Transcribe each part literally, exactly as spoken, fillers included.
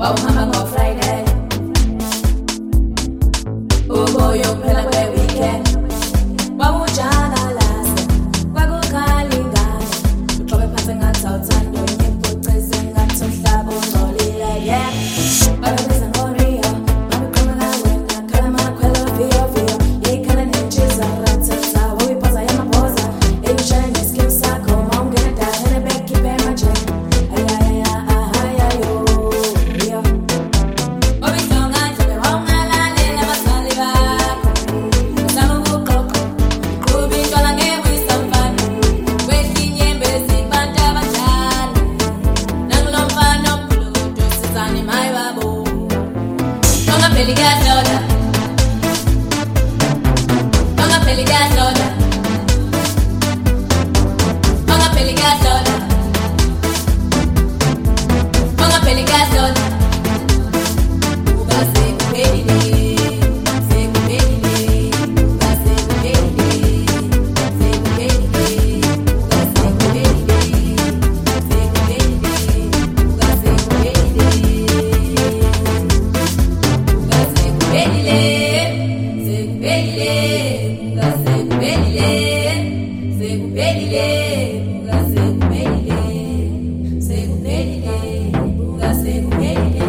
wawuhamba ngo-Friday ubuyokuphela kwe-weekend wawujangalaza kwakukhali ingane uxobe phansi ngathi awuthando ngiphuceze ngathi umhlaba ungcolile yeah babebiza ngo-Rio babeqhubeka wena khala amakhwelo viyo viyo yikhala nentshiza ratata wawiphoza yamaphoza eyishaya ngeskim sakho mawungena dahene bekhiphe emajeni ayayaya ahayayo yo obisonga njobe wawungalalela abazali bakho usama ubuqoqo uqhuba intwala ngebuyisa mfana kwehinyembe zibantu abadala nangulo mfana omkhuludo sizane mayi babo ongapheli kuyahlola ongapheli kuyahlola ongapheli kuyahlola ongapheli kuyahlola ukasekuphelile sekuphelile ukasekuphelile sekuphelile ukasekuphelile sekuphelile ukasekuphelile ukasekuphelile sekuphelile ukasekuphelile sekuphelile ukasekuphelile sekuphelile ukasekuphelile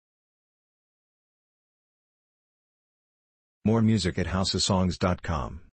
More music at house of songs dot com.